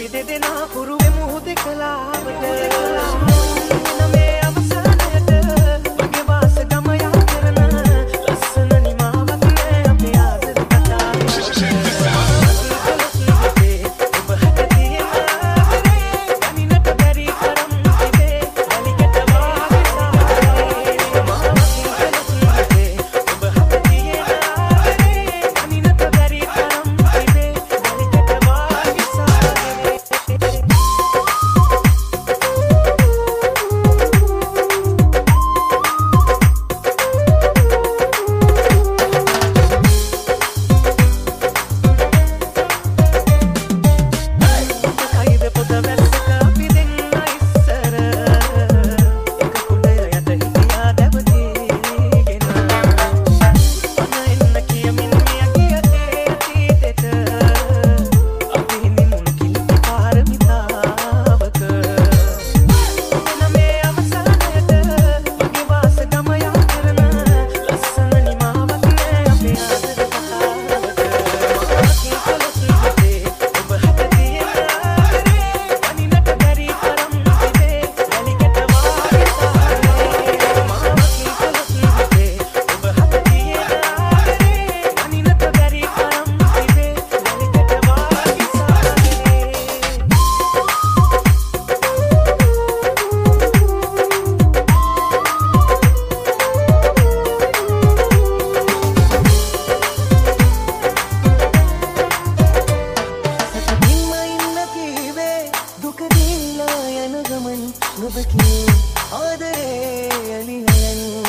අපි දෙදෙනා පුරුවෙ මුහුදේ කලාවට නමේ අවසානයට වගේ වාස ගම යා කරන ලස්සන නිමාවක් නෑ අපේ ආදර කතාවේ ඔබ හට තියෙන ආදරේ අනිනට බැරි තරම් තිබේ අලිකට වාගේ සාරේ ඔබ හට තියෙන ආදරේ අනිනට බැරි තරම් තිබේ අලිකට වාගේ සාරේ කයිද පොත වැස්සක අපි දෙන්න ඉස්සර එක කුඩය යට හිටියා දැවදීගෙන අන එන්න කියමින් මිය ගිය ඒ අතීතෙට අපි හිමිමුණු කිලිටි පාරමිතාවක නමේ අවසානයට වගේ වාස ගම යා කරන ලස්සන නිමාවක් නෑ අපේ ආදර කතාවක කලොස් හිතේ ඔබ හට තියෙන ආදරේ අනිනට බැරි තරම් තිබේ වැලිකට වාගේ සාරේ කලොස් හිතේ ඔබ හට තියෙන ආදරේ අනිනට බැරි තරම් තිබේ වැලිකට වාගේ සාරේ සතුටින්ම ඉන්න කීවේ දුක දීලා යන ගමන් ඔබ කී ආදරේ අලිහලන්